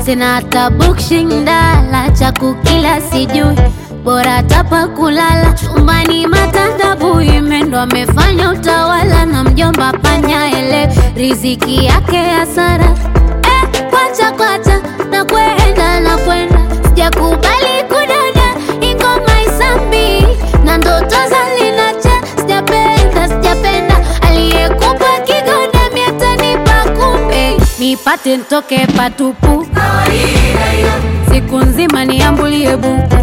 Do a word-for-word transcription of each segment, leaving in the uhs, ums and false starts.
sina hata bukshindala, cha kukila sijui, bora tapa kulala. Chumbani matandabu imendo amefanya utawala, na mjomba panya ele riziki yake hasara. Eh, kwacha kwacha na kwenda na kwenda, sijakubali kudada ingoma isambi, na ndoto zalinacha sijapenda sijapenda. Aliyekupa kigonda miatanipa kumbe, nipate ntoke patupu siku nzima niambulie buku.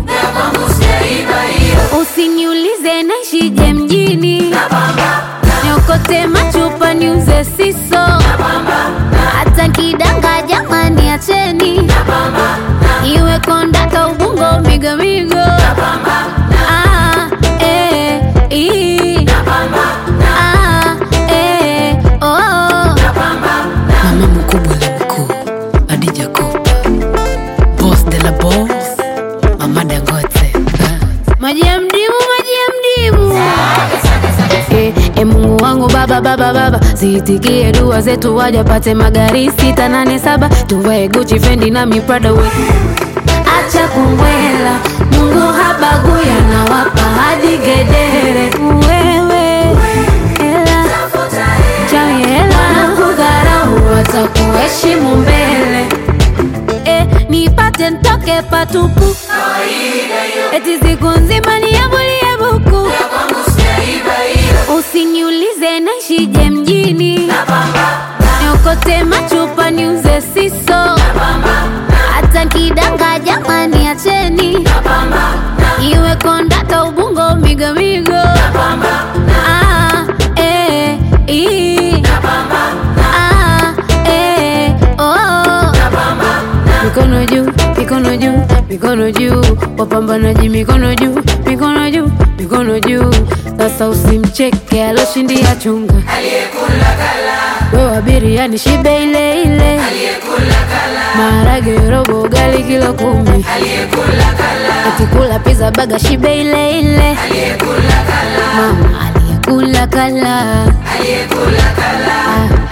Usiniulize naishije mjini, niokote machupa niuze siso, hata kidanga jamani acheni, iwe kondaka ubungo migo migo. Ah, eh, ii. Ah, eh, oh. Mama mkubwa la mkuu, Adija Kopa, boss de la boss, Mama Dangote. Maji ya mdimu, maji ya mdimu. Eh, eh, Mungu wangu baba baba baba, ziitikie dua zetu, waja pate magari sita nane saba, tuvae Gucci Fendi na mi Prada we. Acha kumbwela, Mungu habagui, anawapa hadi gedere. Wewe hela chawi hela kudharau, watakuheshimu mbele. Eh, nipate ntoke patupu, eti siku nzima niambulie buku. Usiniulize naishije mjini, niokote machupa niuze siso, hata kidanga jamani acheni, iwe kondaka ubungo migo migo. Ah, eh, ii. Ah, eh, oh. Mikono juu, mikono juu, mikono juu, wapambanaji mikono juu, mikono juu, mikono juu. Sasa usimcheke aloshindia chunga, aliyekula kala. Wewe biriani shibe ile ile, aliyekula kala. Maharage robo ugali kilo kumi, aliyekula kala. Atikula pizza baga shibe ile ile, aliyekula kala. Mama aliyekula kala, aliyekula kala.